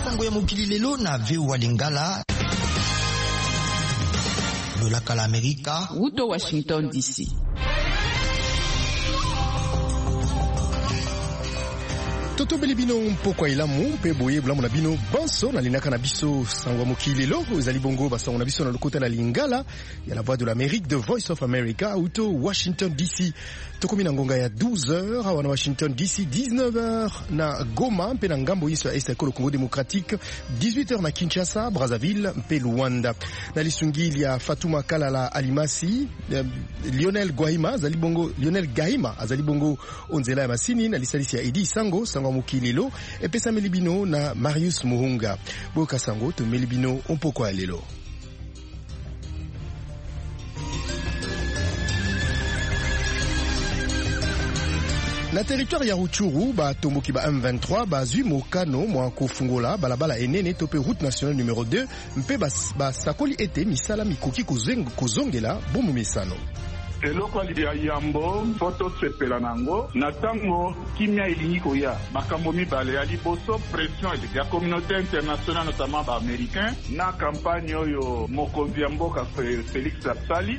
sango ya mokili lelo na VOA Lingala lolaka la Amerika Uto Washington DC. Toto belibino mpoko ilamu mpe boye bulamu na bino banso na linaka na biso sangwa mokili lo ezali bongo basango na biso na lokota na Lingala ya la voix de l'Amérique, The Voice of America uto Washington DC. Tokomi na ngonga ya 12h awa na Washington DC, 19h na Goma mpe na ngambo yiso ya Est ya Congo Démocratique, 18h na Kinshasa, Brazzaville mpe Luanda. Na lisungili ya Fatuma Kalala Alimasi, Lionel Gahima azali bongo onzela ya masini na lisalisi ya Edi Sango mokili lelo epesa melibino na Marius Muhunga. Boka sango to melibino ompoko ya lelo. Na territoire ya Rutshuru batomboki ba M23 bazwi mokano mwa kofungola balabala enene tope route nationale numéro 2 mpe basakoli ete misala mikoki kozongela bomu misano. Eloko ya yambo foto sepela nango na tango kimia ilingi koya makambo mibale ya liboso pression ya communauté internationale notamment ba américain na campagne oyo mokonzi ya mboka Félix Tshisekedi.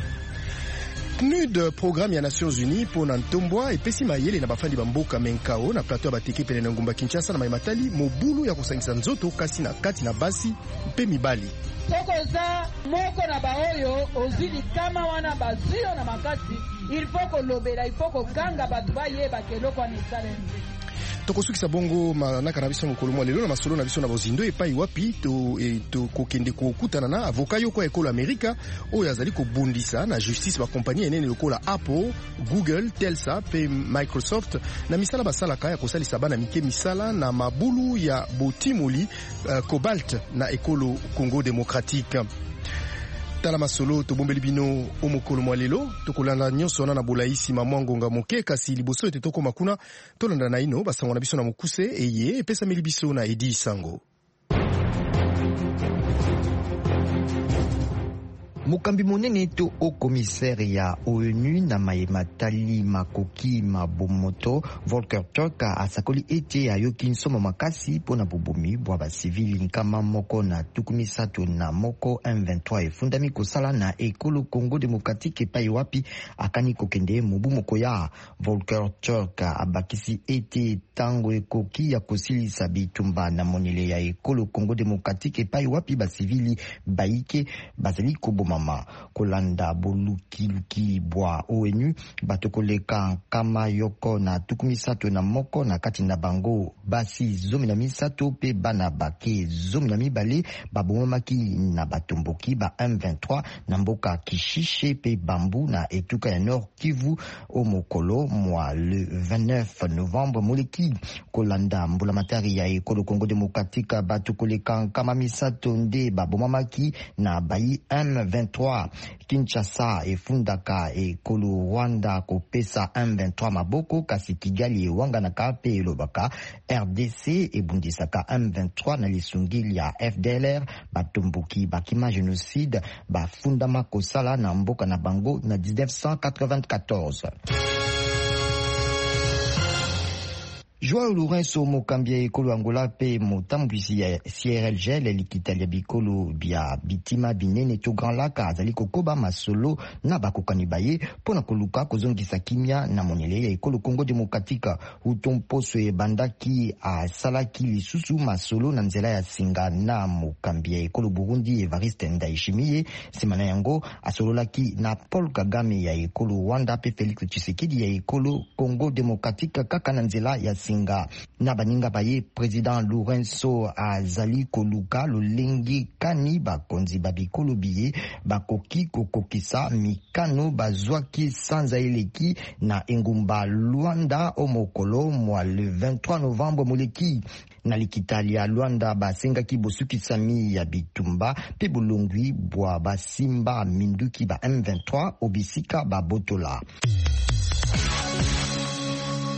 PNUD programme ya Nations Unies pona ntombwa epesi mayele na bafandi bamboka menkao na plateau ya bateke pene na ngumba Kinshasa na maimatali mobulu ya kusangisa nzoto kasi na kati na basi mpe mibali. Sokoza moko na baoyo ozili kama wana bazio na makati il faut kolobela il faut kokanga batu bayeba keloko ni salem. Tokosukisa bongo manaka na biso mokolo mwa lelo na masolo na biso na bozindo epai wapi to kokende kokutana na avocat yoko ekolo Amerika oyo azali kobundisa na justice ba kompani enene lokola Apple, Google, Telsa pe Microsoft na misala basalaka ya kosalisa bana mike misala na mabulu ya botimoli cobalt na ekolo Congo Démocratique. Tala masolo tobombeli bino omokolo mwa lelo tokolanda nyonso wana na bolaisi mamwangonga moke kasi liboso ete tokoma kuna tolanda na ino basango na biso na mokuse eye epesameli biso na Edi Sango. Mokambi monene to au commissaire ya ONU na mayematali makoki mabomoto Volker Turk asakoli ete ayoki nsoma makasi pona bobomi bwa ba civili nkama moko na tukumisato na moko M23 efundami kosala na ekolo Congo Démocratique epai wapi akani kokende mobu moko ya Volker Turk abakisi ete tango ekoki ya kosilisa bitumba na monele ya ekolo Congo Démocratique epai wapi ba civili baike bazali koboma kolanda boluki bwa ONU batokoleka kama yoko na tukumisato na moko na kati na bango basi zomi na misato pe bana bake zomi na mibale babomaki na batomboki ba M23 na mboka Kishishe pe Bambu na etuka ya Nord Kivu o mokolo mwa le 29 novembre moleki kolanda mbula matari ya ekolo Congo Démocratique batokoleka kama misato nde babomaki na bayi M23 Kinshasa efundaka ekolo Rwanda kopesa M23 maboko kasi Kigali ewanga na kape elobaka RDC ebundisaka M23 na lisungili ya FDLR batomboki bakima genocide bafundama kosala na mboka na bango na 1994. Joao Lourenço mokambia ekolo Angola pe motambwisi ya CRLGL likitalia bikolo bia bitima binene to Grand Lac azali kokoba masolo na bakokani baye pona koluka kozongisa kimia na monele ya ekolo Congo Démocratique utomposo ebandaki asalaki lisusu masolo na nzela ya singa na mokambia ekolo Burundi Evariste Ndayishimiye semana yango asololaki na Paul Kagame ya ekolo Rwanda pe Félix Tshisekedi ya ekolo Congo Démocratique kaka na nzela ya na baninga baye Président Lourenço azali koluka lolengi kani bakonzi babikolo biye bakoki kokokisa mikano bazwaki sanza eleki na engumba Luanda omokolo mwa le 23 novembre moleki na likitali ya Luanda basengaki bosukisami ya bitumba pe bolongwi bwa basimba minduki ba M23 obisika babotola.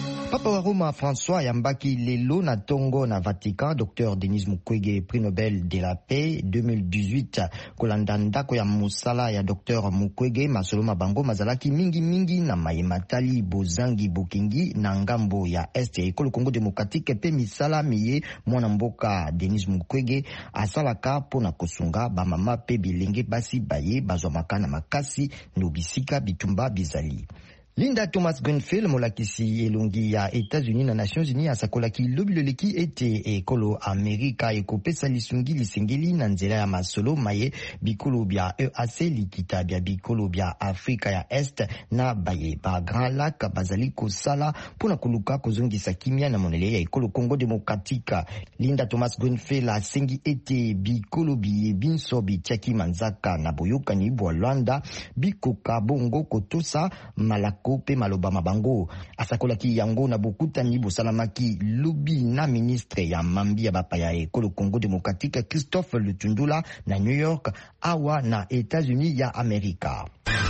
Papa wa Roma François yambaki lelo na tongo na Vatican Dr Denis Mukwege prix Nobel de la paix 2018 kolanda ndako ya musala ya Dr Mukwege masolo mabango mazalaki mingi na mayematali bozangi bokingi na ngambo ya este ya ekolo Congo Démocratique pe misala miye mwana mboka Denis Mukwege asalaka pona kosunga bamama pe bilenge basi baye bazwamaka na makasi nobisika bitumba bizali. Linda Thomas Greenfield molakisi elongi ya États-Unis na Nations Unies asakolaki lobiloleki ete ekolo Amerika ekopesa lisungi lisengeli na nzela ya masolo maye bikolo bya EAC likita bya bikolo bya Afrika ya Est na baye ba Grand Lac bazali kosala pona koluka kozongisa kimia na monele ya ekolo Congo Démocratique. Linda Thomas Greenfield asengi ete bikolo biye binso bitiaki manzaka na boyokani bwa Luanda bikoka bongo kotosa malaka kope maloba mabango asakolaki yango na bokutani bosalamaki lubi na ministre ya mambi ya bapaya ekolo Congo Démocratique Christophe Lutundula na New York awa na États-Unis ya Amerika.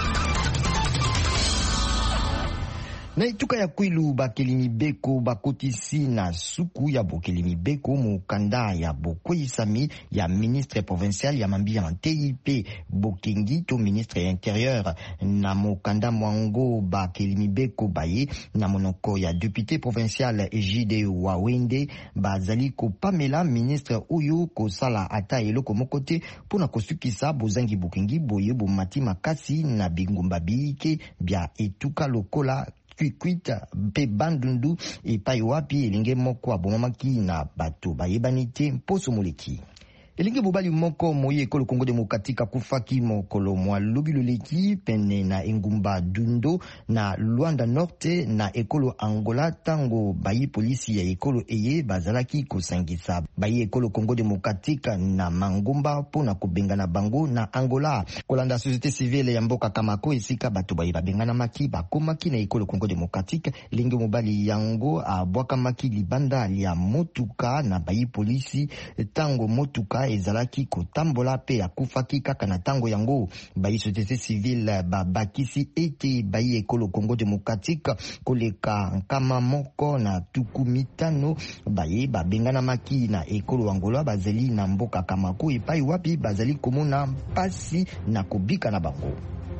Na ituka ya kwilu bakelimi beko bakotisi na suku ya bokelimi beko mukanda ya bokweyisami ya ministre provincial ya mambi ya TIP bokengi to ministre ya intérieur na mukanda mwango bakelimi beko baye na monoko ya député provincial Ejide Wawende bazali kopamela ministre oyo kosala ata eloko mokote pona kosukisa bozangi bokengi boye bomati makasi na bingumba bike bya etuka lokola Kuikuita pe bandundu epai wapi elinge moko abomamaki na bato bayebani te mposo moleki. Elinge bobali moko moye ekolo Congo Démocratique kufaki mokolo mwa lobiloleki pene na engumba Dundo na Luanda Norte na ekolo Angola tango bayi polisi ya ekolo eye bazalaki kosangisa bayi ekolo Congo Démocratique na mangumba pona kubengana bango na Angola. Kolanda société civile ya mboka Kamako esika bato bayi babengana maki bakomaki na ekolo Congo Démocratique elinge mobali yango abwaka maki libanda ya motuka na bayi polisi tango motuka ezalaki kotambola pe akufaki kaka na tango yango. Bayi société civile babakisi ete bayi ekolo Congo Démocratique koleka nkama moko na tuku mitano baye babengana maki na ekolo Angola bazali na mboka Kamako epai wapi bazali komona pasi na kubika na bango.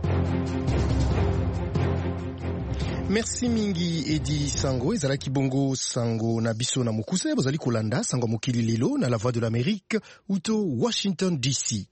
Merci mingi Edi Sango ezalaki bongo sango na biso na mokuse bozali kolanda sango mokili lelo na la voix de l'Amérique uto Washington DC.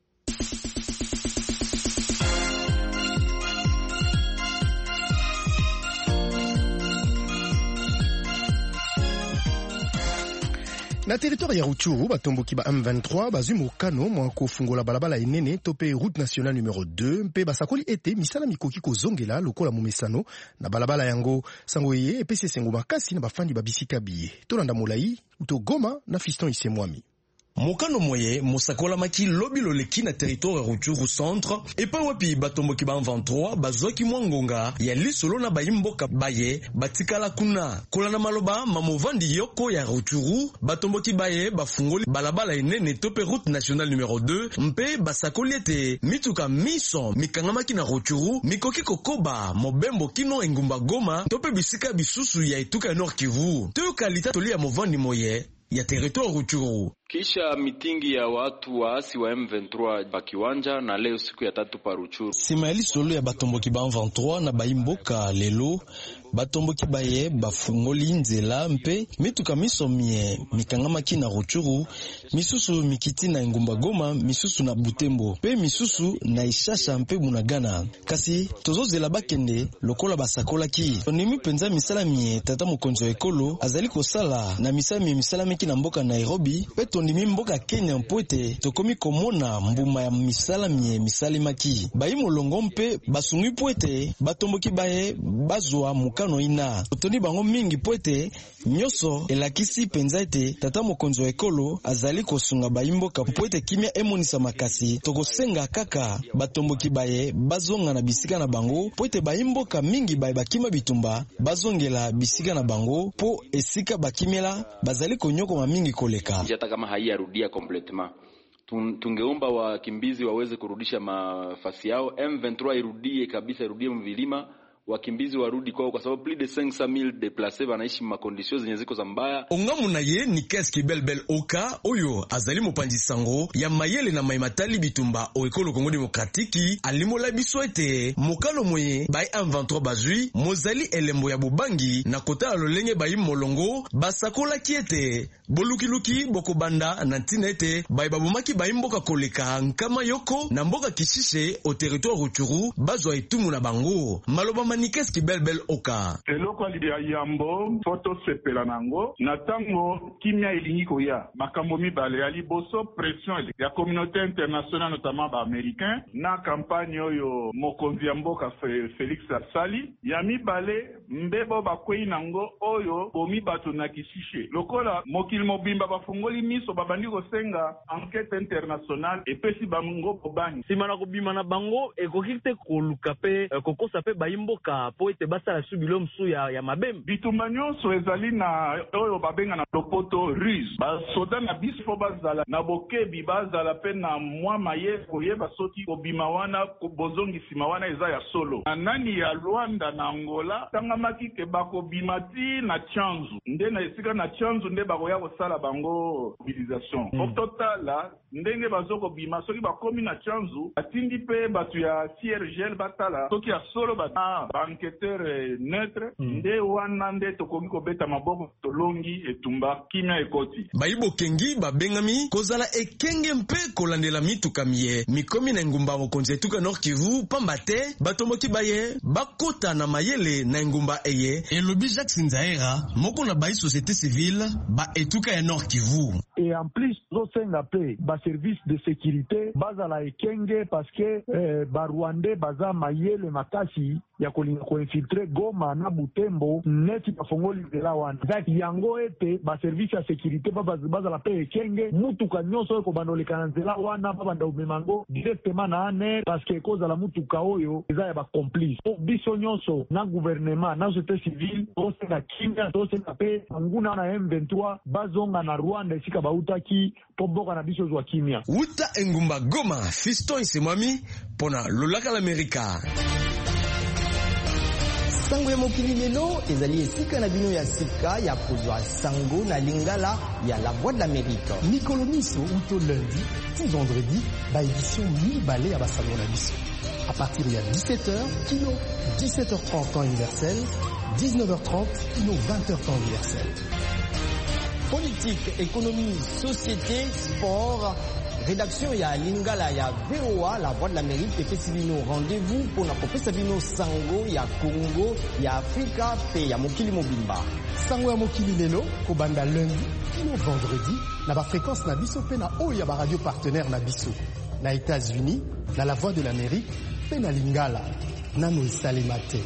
Na territoire ya Rutshuru batomboki ba M23 bazwi mokano mwa kofungola balabala enene tope route nationale numéro 2 mpe basakoli ete misala mikoki kozongela lokola momesano na balabala yango sango eye epesi esengo makasi na bafandi babisika biye tolanda molai uto Goma na Fiston Isemwami. Mokano moye mosakola maki lobiloleki na territoire Rutshuru centre epa wapi batomboki ba 23 bazwaki mwangonga ya lisolo na bayimboka baye batikala kuna kolana maloba mamovandi yoko ya Rutshuru batomboki baye bafungoli balabala enene tope route nationale numéro 2 mpe basakoli ete mituka miso mikangamaki na Rutshuru mikoki kokoba mobembo kino engumba Goma tope bisika bisusu ya etuka ya Nord Kivu to kalita toli ya movandi moye ya territoire Rutshuru. Kisha mitingi ya watu waasi wa M23 pakiwanja na leo siku ya 3 pa Rutshuru. Simaeli solo ya batomboki ba 23 na baimboka lelo batomboki baye bafungoli nzela mpe mituka misomie mikangamaki na Rutshuru misusu mikiti na engumba Goma misusu na Butembo pe misusu na Ishasha mpe Bunagana kasi tozozela bakende lokola basakolaki onimi penza misala mie tata mokonzo ekolo azali kosala na misala miki na mboka Nairobi pe tondimi mboka Kenya mpoete tokomi komona mbuma ya misala mie misali maki bayi molongo mpe basungi poete batomboki baye bazwa mukano ina otoni bango mingi poete nyoso elakisi penza ete tata mokonzo ekolo azali kosunga bayi mboka poete kimia emonisa makasi tokosenga kaka batomboki baye bazonga na bisika na bango poete bayi mboka mingi baye bakima bitumba bazongela bisika na bango po esika bakimela bazali konyoko mamingi koleka hata kama haiyarudia completement. Tungeomba wakimbizi waweze kurudisha mafasi yao, M23 irudie kabisa, irudie mvilima wakimbizi warudi kwao, kwa sababu plus de 500,000 déplacés wanaishi makondisio zenye ziko za mbaya. Ongamu na ye ni Keski Belbel Oka oyo azali mopanzi sango ya mayele na maimatali bitumba o ekolo Kongo Demokratiki alimola biso ete mokalo moye bai M23 bazui mozali elembo ya bubangi na kota ya lolenge bai molongo basakola kiete bolukiluki bokobanda na ntina ete bai babomaki bai mboka koleka nkama yoko na mboka kishishe o territoire Rutshuru bazwa etumu na bango. Maloba Manikeski Belbel Oka eloko ya yambo foto sepela nango na tango kimia elingi koya makambo mibale ya liboso pression ya communauté internationale notamment ba américain na campagne oyo mokonzi ya mboka Félix asali ya mibale mbebo bakwei nango oyo bomi bato na kishishe lokola mokili mobimba bafungoli miso babandi kosenga enquête internationale epesi bango bobangi sima na kobima na bango ekoki te koluka pe kokosa pe bayimboka po ete basala subilo msu ya mabem bitumba nyonso ezali na oyo babenga na lopoto ruse basoda na biso bazala na bokebi bazala pe na mwa maye koyeba soki kobima wana bozongisima wana eza ya solo na nani ya Rwanda na Angola tangamaki ke bakobima ti na Tchanzu nde na esika na Tchanzu nde bakoya kosala bango mobilisation totala ndenge bazokobima soki bakomi na Tchanzu atindi pe batu ya CIRGL batala soki ya solo ba enquêteur neutre nde wana nde tokomi kobeta maboko tolongi etumba kimia ekoti baibo kengi babengami kozala ekenge mpe kolandela mituka miye mikomi na ngumba mokonzi etuka Nord Kivu pamba te batomboki baye bakota na mayele na ngumba eye elobi Jacques Sinzaera moko na bai société civile ba etuka ya Nord Kivu. Et en plus zosenga pe ba service de sécurité bazala ekenge parce que ba Rwandais baza mayele makasi ya kolinga ko infiltrer Goma na Butembo neti bafongoli zela wana zaki yango ete ba service ya sécurité bazala pe ekenge mutuka nyonso ko bandolekana zela wana babanda umemango directement na aner parce que koza la mutuka oyo eza ya ba complice biso nyonso na gouvernement na société civile osenga kinga osenga pe nguna na M23 bazonga na Rwanda esika bautaki poboka na biso zwa kimia uta engumba Goma Fiston Isemwami pona lolaka l'Amerika. Sango ya mokili lelo ezali esika na bino ya sika ya kozwa sango na lingala ya la voix de l'Amérique. Mikolo miso uto lundi ti vendredi ba édition mibale ya basango na biso. À partir de 17h, kino 17h30 temps universel, 19h30, kino 20h temps universel. Politique, économie, société, sport, rédaction ya lingala ya VOA la voix de l'Amérique epesi bino rendez-vous pour na kopesa bino sango ya Congo ya Afrika pe ya mokili mobimba. Sango ya mokili lelo kobanda lundi kino vendredi na ba fréquence na biso pe na oyo ya ba radio partenaire na biso na États-Unis na la voix de l'Amérique pe na lingala nano esalema te.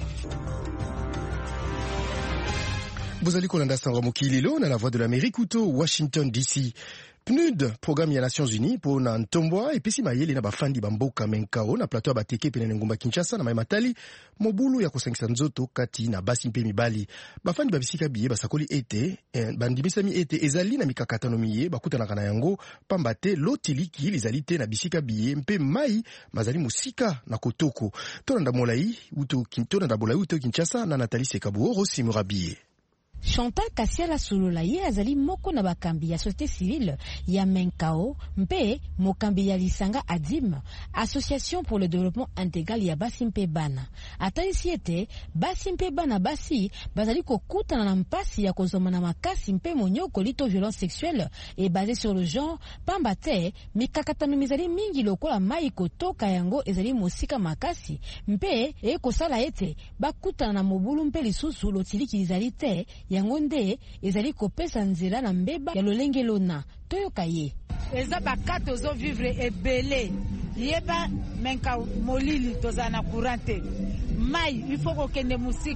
Vous allez kolanda sango mokili lelo na la voix de l'Amérique uto Washington DC. PNUD, programme ya Nations Unies pour na ntombwa epesi mayele na bafandi bamboka menkao na plateau bateke pene ngumba Kinshasa na maimatali mobulu ya kosangisa nzoto kati na basi mpe mibali bafandi babisika biye basakoli ete bandimisami ete ezali na mikakatano miye bakutanaka na yango pamba te lotiliki lizali te na bisika biye mpe mai mazali musika na kotoko tonanda bolai uto Kinshasa na Nathalie Sekabuoro Simura biye. Chantal Kasiala Solola ye azali moko na bakambi ya société civile ya Menkao mpe mokambi ya Lisanga Adim Association pour le développement intégral ya basi mpe bana atalisi ete basi mpe bana basi bazali kokutana na mpasi ya kozoma na makasi mpe monyoko lito violence sexuelle et basée sur le genre pamba te mikakatano mizali mingi lokola mai kotoka yango ezali mosika makasi mpe ekosala ete bakutana na mobulu mpe lisusu lotiliki lizali te yango nde ezali kopesa nzela na mbeba ya lolenge lona toyoka ye eza bakate ozo vivre ebele yeba menka molili tozana kurante mai ifo kokende musika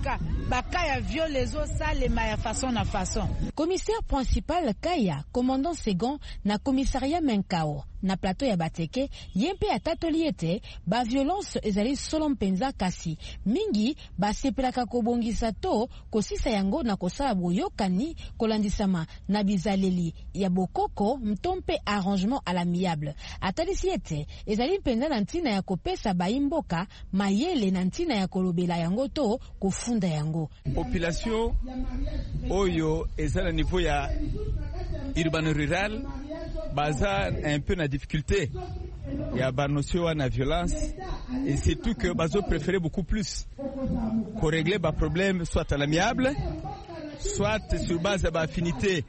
bakaya viol les autres ça les meilleure façon na façon. Commissaire principal Kaya, commandant second na commissariat Menkao na plateau ya Bateke yempe atatoli ete ba violence ezali solo mpenza kasi mingi basepelaka kobongisa to kosisa yango na kosala boyokani kolandisama na bizaleli ya bokoko mtompe arrangement à l'amiable. Atalisi ete ezali mpenza na ntina ya kopesa baimboka mayele na ntina ya kolobela yango to kofunda yango. Population oyo ezala niveau ya urban rural baza un peu na difficulté. Il y a ba notion na violence et c'est tout que bazo préférer beaucoup plus qu'on régler ba problème soit à l'amiable soit sur base de ba affinité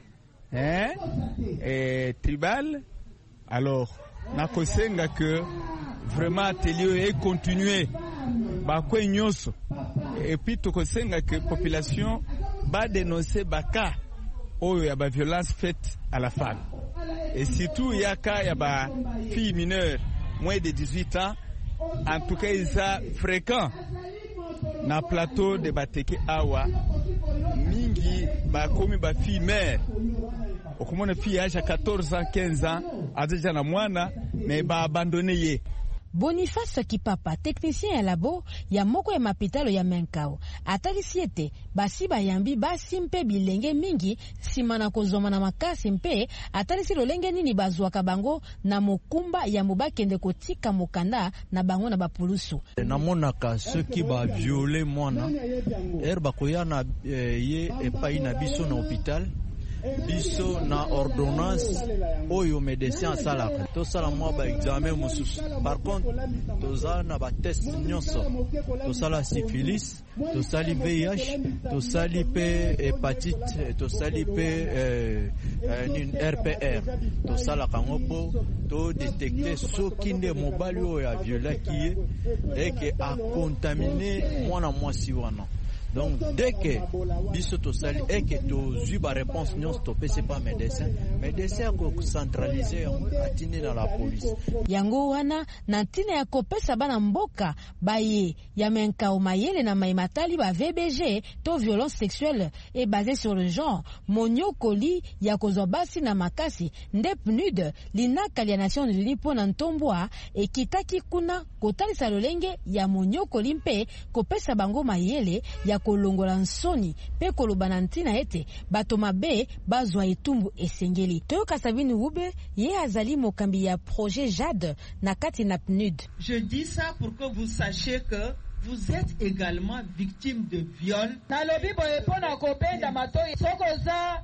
et tribal. Alors na kosenga que vraiment atelier et continuer ba ko nyonso et puis to kosenga que population ba dénoncer ba cas oyo ya ba violence faite à la femme. Et surtout, il y a cas, il y a ba filles mineures, moins de 18 ans, en tout cas, ils sont fréquents. Na plateau de Bateke Awa, mingi, ba komi ba filles mères. Okomona fille âge à 14 ans, 15 ans, a déjà na mwana, mais ba abandonné ye. Boniface Kipapa, technicien ya labo ya moko ya mapitalo ya Menkao, atalisi ete basi bayambi basi mpe bilenge mingi sima na kozoma na makasi mpe atalisi lolenge nini bazwaka bango na mokumba ya mobakende kotika mokanda na bango na bapulusu. Namonaka soki ba violer mwana bakoya na ye epai na biso na hôpital biso na ordonnance oyo médecin asalaka tosala mwa ba examen mosusu. Par contre toza na ba test nyonso, tosala syphilis, tosali VIH, tosali pe hépatite, tosali pe RPR, tosala kango po to détecter soki nde mobali oyo a violaki ye et que a contaminé mwana mwasi wana. Donc dès que biso to sali et que to zuba réponse nyons to pese pas médecin ko centraliser atine dans la police yango wana na ntina ya kopesa bana mboka baye ya Menkao mayele na maimatali ba VBG to violence sexuelle et basée sur le genre monyokoli ya kozwa basi na makasi nde PNUD linaka ya Nations Unies pona ntombwa ekitaki kuna kotalisa lolenge ya monyokoli mpe kopesa bango mayele ya kolongola nsoni pe koloba na ntina ete bato mabe bazwa etumbu esengeli. Toyoka Sabine Wube ye azali mokambi ya projet JAD na kati na PNUD. Je dis ça pour que vous sachiez que vous êtes également victime de viol. Nalobi boye pona kopenda matoi sokoza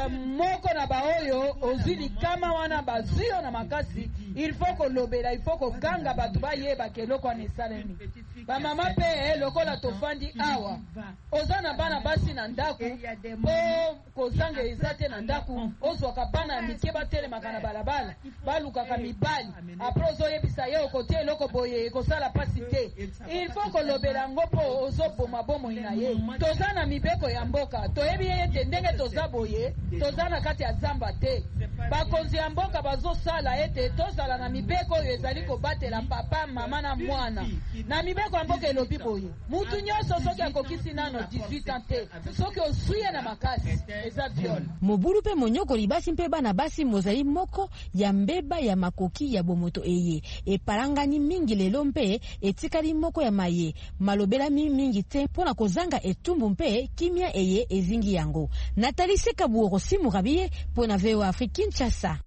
moko na baoyo ozili kama wana bazio na makasi il faut kolobela il faut koganga bato bayeba keloko anesalemi ba mama pe lokola tofandi awa ozana bana basi na ndaku po kozanga ezate na ndaku ozwaka bana ya mike batelemaka na balabala balukaka mibali apres ozoyebisa ye okotie eloko boye kosala pasi te il faut kolobela ngo po ozoboma bomoi na ye toza na mibeko ya mboka toyebi ye ete ndenge toza boye toza na kati ya zamba te bakonzi ya mboka bazosala ete tozala na mibeko oyo ezali kobatela papa mama na mwana na mibeko ya mboka elobi boye mutu nyonso soki akokisi nano 18 ans te soki osuye na makasi eza viol. Mobulu pe monyokoli basi mpe bana basi mozali moko ya mbeba ya makoki ya bomoto eye epalangani mingi lelo mpe etikali moko ya maye malobela mingi te mpona kozanga etumbu mpe kimia eye ezingi yango. Nathalie Sekabuoro Simu Rabie mpona VOA Afrique Kinshasa.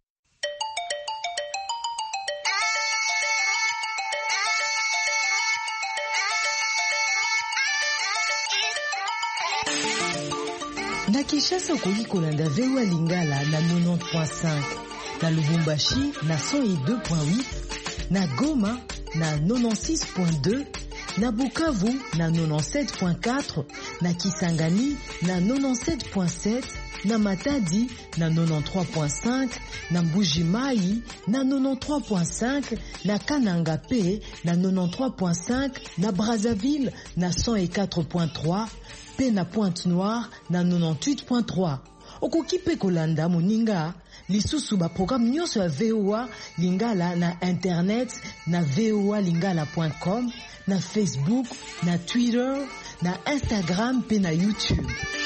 Na Kinshasa okoki kolanda VOA Lingala na 90.5, na Lubumbashi na 102.8, na Goma na 96.2, na Bukavu na 97.4, na Kisangani na 97.7, na Matadi na 93.5, na Mbuji-Mayi na 93.5, na Kananga pe na 93.5, na Brazzaville na 104.3, pe na Pointe-Noire na 98.3. okoki mpe kolanda moninga lisusu baprogramme nyonso ya VOA Lingala na internet na voalingala.com, na Facebook, na Twitter, na Instagram mpe na YouTube.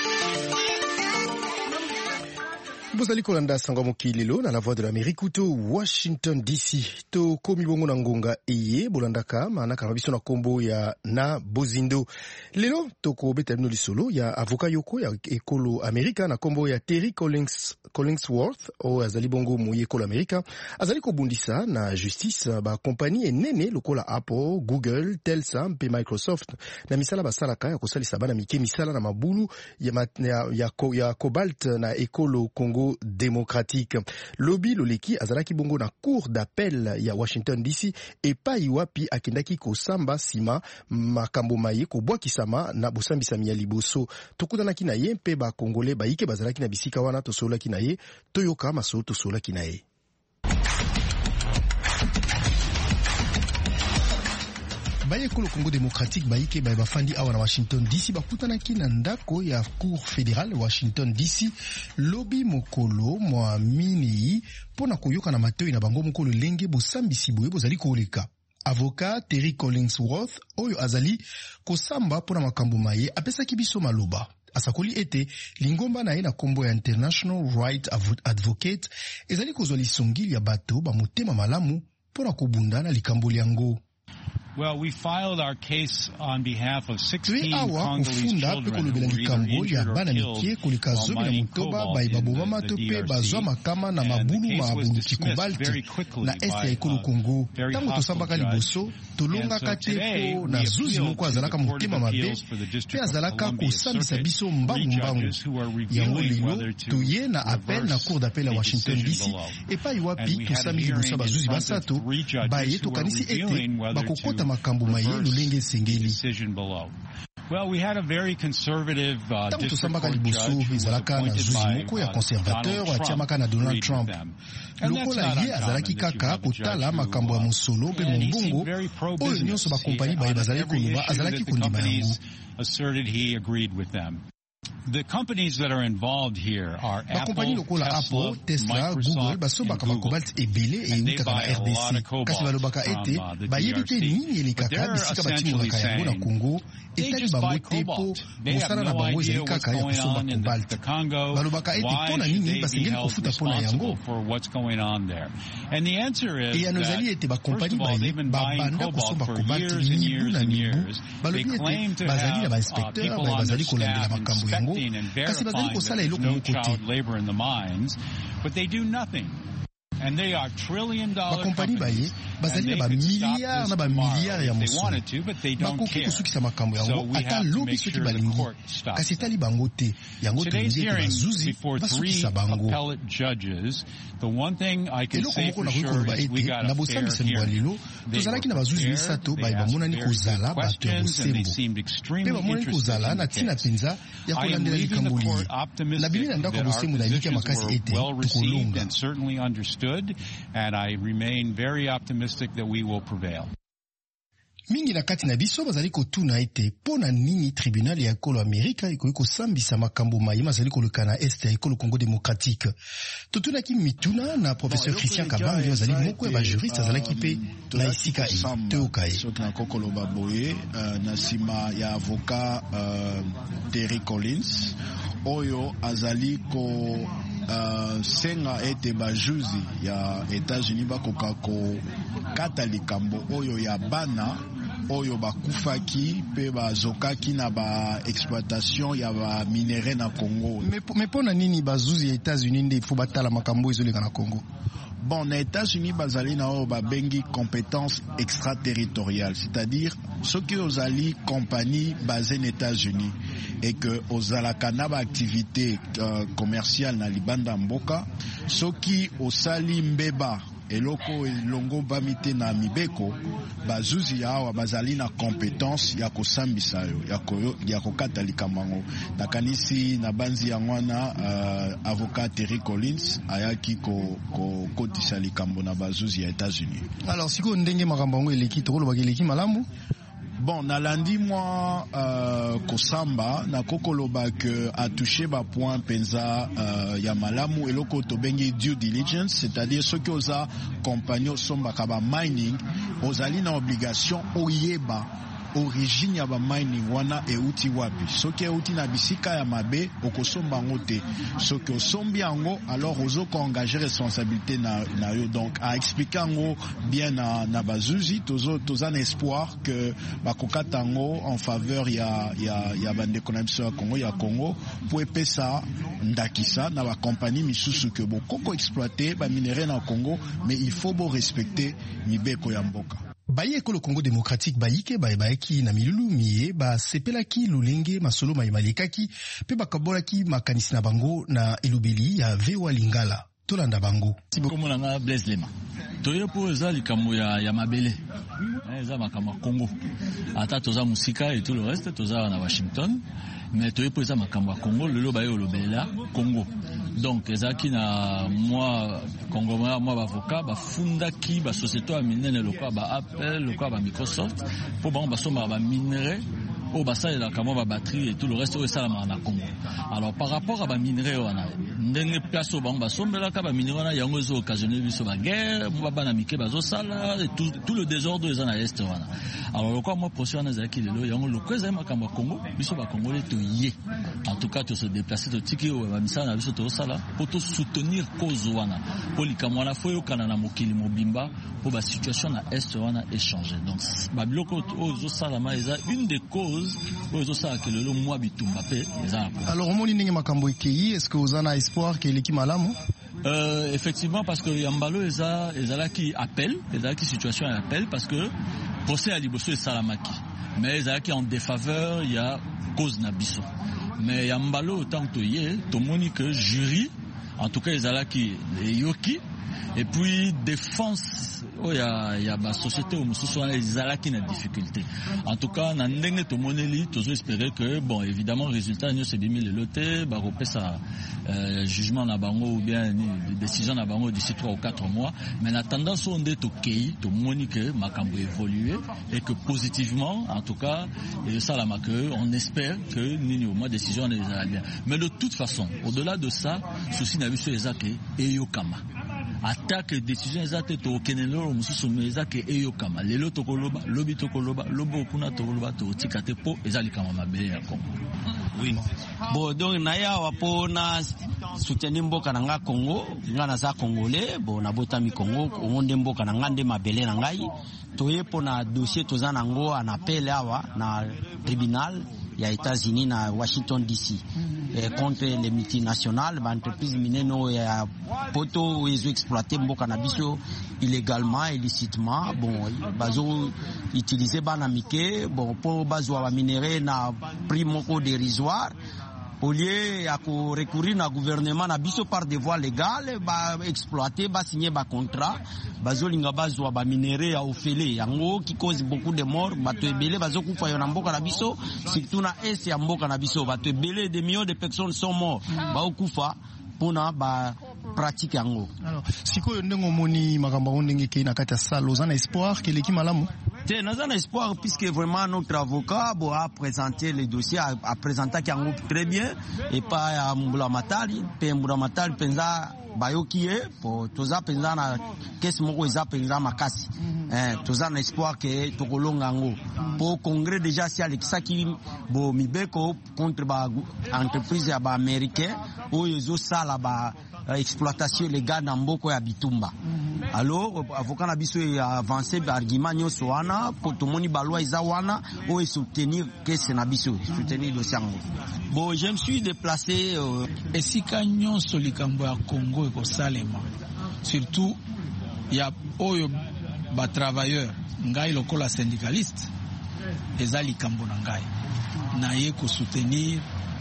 Bozali kolanda sango mokili lelo na la voix de l'Amérique uto Washington DC. To komi bongo na ngonga eye bolandaka manaka mabiso na kombo ya na Bozindo. Lelo toko beta bino lisolo ya avoka yoko ya ekolo Amerika na kombo ya Terry Collingsworth o azali bongo mu ekolo Amerika. Azali kobundisa na justice ba kompani enene lokola Apple, Google, Telsa mpe Microsoft na misala basalaka ya kosalisa bana mike misala na mabulu ya cobalt na ekolo Congo démocratique. Lobby loleki azalaki bongo na cour d'appel ya Washington DC epai wapi akendaki kosamba sima makambo maye kobwakisama na bosambisami ya liboso. Tokutanaki na ye mpe ba Congolais baike bazalaki na bisika wana tosolaki na ye toyoka maso tosolaki na ye. Baye kolo Congo démocratique baike baye bafandi awa na Washington DC bakutanaki na ndako ya cour fédérale Washington DC lobi mokolo mwa minei pona koyoka na matoi na bango mokolo lenge bosambisi boye bozali koleka. Avocat Terry Collingsworth oyo azali kosamba pona makambo maye apesaki biso maloba. Asakoli ete lingomba na ye na kombo ya International Right Advocate ezali kozwa lisongili ya bato ba motema malamu pona kobunda na likambo yango. Well, we filed our case on behalf of 16 Congolese children who were either injured or killed while mining cobalt in the DRC. And the case was dismissed very quickly by very hostile judge. And so today, we appealed to the Court of Appeals for the District of Columbia Circuit, 3 judges who are reviewing whether to reverse the decision below. And we had a hearing in front of 3 judges who are reviewing whether to reverse the decision below. Well, we had a very conservative district court judge who was appointed by Donald Trump agreed with them. And that's not uncommon that you have a judge who, and he seemed very pro-business. On every issue that the companies asserted, he agreed with them. The companies that are involved here are Apple, Tesla, Microsoft, and Google. And they buy a lot of cobalt from the DRC. But they're essentially saying they just buy cobalt. They have no idea what's going on in the Congo. Why should they be held responsible for what's going on there? And the answer is that, first of all, they've been buying cobalt for years and years and years. They claim to have people on their staff inspecting and verifying that there's no child labor in the mines, but they do nothing. And they are trillion-dollar companies, and they could stop this tomorrow if they wanted to, but they don't care. So we have to make sure the court stops them. Today's hearing before 3 appellate judges, the one thing I can say for sure is we got a fair hearing. They were prepared, they asked very good questions, and they seemed extremely interested in the case. I am leaving the court optimistic that our positions were well received and certainly understood. And I remain very optimistic that we will prevail. Mingi na kati na biso bazali kotuna ete pona nini tribunal ya ekolo Amerika iko sambisa makambo mayima zali koleka na este ya ekolo Congo démocratique. Totuna ki mituna na professeur Christian Kabange azali moko ya ba juriste azali kipe na isika teokai. Sotna kokolo baboye na sima ya avocat Terry Collins oyo azali ko senga ete bajuzi ya États-Unis bakoka ko kata likambo oyo ya bana oyo bakufaki pe bazokaki na ba exploitation ya ba minere na Congo. Mais pona nini bazuzi ya États-Unis nde ifo batala makambo ezoleka na Congo? Bon, na États-Unis bazali na o ba bengi compétence extraterritoriale, c'est-à-dire ceux qui ozali compagnie basée aux États-Unis et que ozalaka na ba activité commerciale na libanda mboka, ceux qui osali mbeba eloko elongo bamite na mibeko bazuzi awa bazali na compétence ya kosambisa yo ya kokata likambango nakanisi na banzi ya mwana avocat Terry Collins ayaki ko kotisa likambo na bazuzi ya États-Unis. Alors siko ndenge makambo eleki tokolo bakeleki malamu. Bon, nalandi moi kosamba na kokoloba que a touché ba point penza ya malamu eloko to bengi due diligence, c'est-à-dire ceux qui osa compagnon somba kaba mining ozali na obligation oyeba origine ya ba mining wana euti wapi. Soki euti na bisika ya mabe okosomba ngote. Soki osombi yango alors ozoko engager responsabilité na yo. Donc a expliquer ngo bien na bazuzi toza na espoir que bakokata ngo en faveur ya bande konamiso ya Congo pour epesa ndakisa na ba compagnie misusu que bokoko exploiter ba minerais na Congo, mais il faut bo respecter mibeko ya mboka. Baye ekolo Congo démocratique bayike bayeki na milulu miye basepelaki lulenge masolo mayemalekaki pe bakabolaki makanisi na bango na elobeli ya VOA Lingala tolanda bango. Komo nanga Blaise Lema toye po eza likambo ya mabele eza makama Congo ata toza musika et tout le reste toza na Washington, mais toye po eza makambo ya Congo lelo baye olobela Congo. Donc ezaki na moi Congo moi avocat ba fundaki ba société ya minene lokwa ba Apple lokwa ba Microsoft pour ba somba ba minerais au bassin la kama ba batterie et tout le reste au salama na Congo. Alors par rapport à ba minerais wana ndenge place au ba sombela ka ba minerais wana yango zo occasionner biso ba guerre mo ba na mike ba zo sala et tout le désordre eza na est wana. Alors lokwa moi procès wana ezaki lelo yango lokwa eza makambo Congo biso ba congolais to yé. En tout cas to se déplacer to tiki o ba misana biso to sala pour to soutenir cause wana pour likamwana foyo kana na mokili mobimba pour ba situation na est wana échanger. Donc ba biloko ozo sala ma eza une des causes ozo sala que lelo moi bitumba pe eza. Alors omoni ndenge makambo ekei, est-ce que vous en a espoir que l'équipe malamu? Effectivement, parce que Yambalo ezala qui appelle, ezala qui situation appelle parce que procès à Liboso et Salamaki, mais ezala qui en défaveur il y a cause na biso. Mais Yambalo autant que yé, tomoni que jury, en tout cas ezala qui yoki et puis défense oh ya ba société ou mususu wana ezala qui na difficulté. En tout cas na ndenge to moneli toujours espérer que bon évidemment résultat nous c'est bimi le loté ba repesa jugement na bango ou bien décision na bango d'ici 3 ou 4 mois, mais en attendant so ndé to kei to moni que makambo évoluer et que positivement en tout cas et ça la que on espère que nini au moins décision ezala bien. Mais de toute façon au-delà de ça souci na biso ezake eyokama attaque décision ezate to kenelo mususu mezake eyokama lelo tokoloba lobi tokoloba lobo kuna tokoloba to tikate po ezali kama mabele ya Congo. Oui. Bon donc na ya wapo na soutenir mboka na nga Congo ngana za congolais bon na botami Congo onde mboka na ngande mabele na ngai toye pona dossier tozana ngo en appel awa na tribunal ya États-Unis na Washington DC contre les multinationales ba entreprise mineno ya poto ezo exploiter mboka na biso illégalement illicitement bon bazo utiliser bana mike bon pour bazwa ba minerais na prix moko dérisoire au lieu à recourir na gouvernement na biso par des voies légales ba exploiter ba signer ba contrat bazolinga bazwa ba minerais ya ofele yango qui cause beaucoup de morts bato ebele bazokufa yo na mboka na biso surtout na est ya mboka na biso bato ebele des millions de personnes sont morts ba okufa pona ba pratique yango. Alors sikoyo ndenge moni makambo ndenge ke na kati ya salle ozana espoir que l'équipe malamu te nazana espoir puisque vraiment notre avocat a présenté le dossier a présenté yango très bien et pas ya Mbula Matali pe Mbula Matali penza bayoki po toza penza na kesi moko eza penza makasi toza na espoir que tokolonga ngo po congrès déjà si alexaki bo mibeko contre ba entreprise ya ba américain oyo zo sala ba exploitation légale na mboko ya bitumba. Alors avocat na biso ya avancer ba argument nyonso wana po tomoni ba loi eza wana o soutenir kesi na biso soutenir dossier ngo. Bon je me suis déplacé esika nyonso likambo ya Congo ko salema surtout ya oyo ba travailleur ngai lokola syndicaliste eza likambo na ngai na ye ko soutenir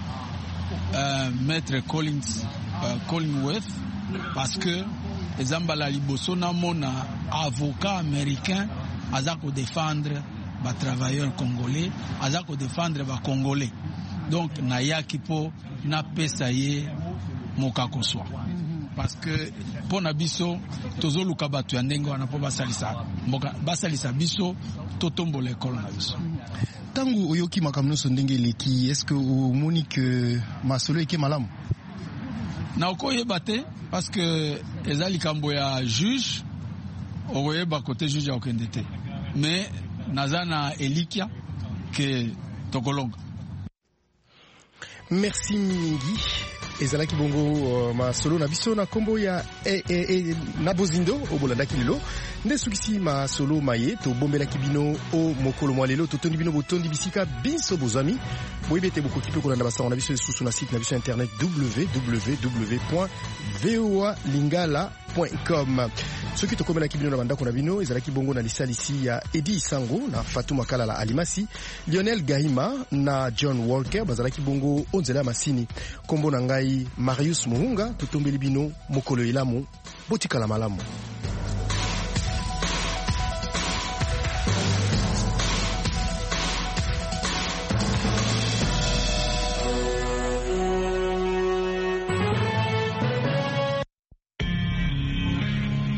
maître Collingworth parce que exemple la liboso na mona avocat américain aza ko défendre ba travailleurs congolais aza ko défendre ba congolais donc na yaki po na pesa ye mokako swa parce que pona biso tozoluka bato ya ndenge wana po basalisa mboka basalisa biso totombola ekolo na biso. Tangu oyoki makamno sondenge leki, est-ce que omoni que masolo eke malamu? Na okoyeba te parce que ezali kambo ya juge okoyeba côté juge ya okende te. Mais nazana elikia que tokolonga. Merci mingi. Ezalaki bongo masolo na biso na kombo ya na bozindo obolandaki lelo nde sukisi masolo maye to bombelaki bino o mokolo mwa lelo totondi bino botondi bisika biso bozami boyebete bokoki pe kolanda basango na biso lisusu na site na biso internet www.voalingala.com. soki tokomelaki bino na bandako na bino ezalaki bongo na lisalisi ya Edi Sango na Fatuma Kalala Alimasi, Lionel Gahima na John Walker bazalaki bongo onzela ya masini. Kombo na ngai Marius Muhunga, totombeli bino mokolo elamu botikala malamu.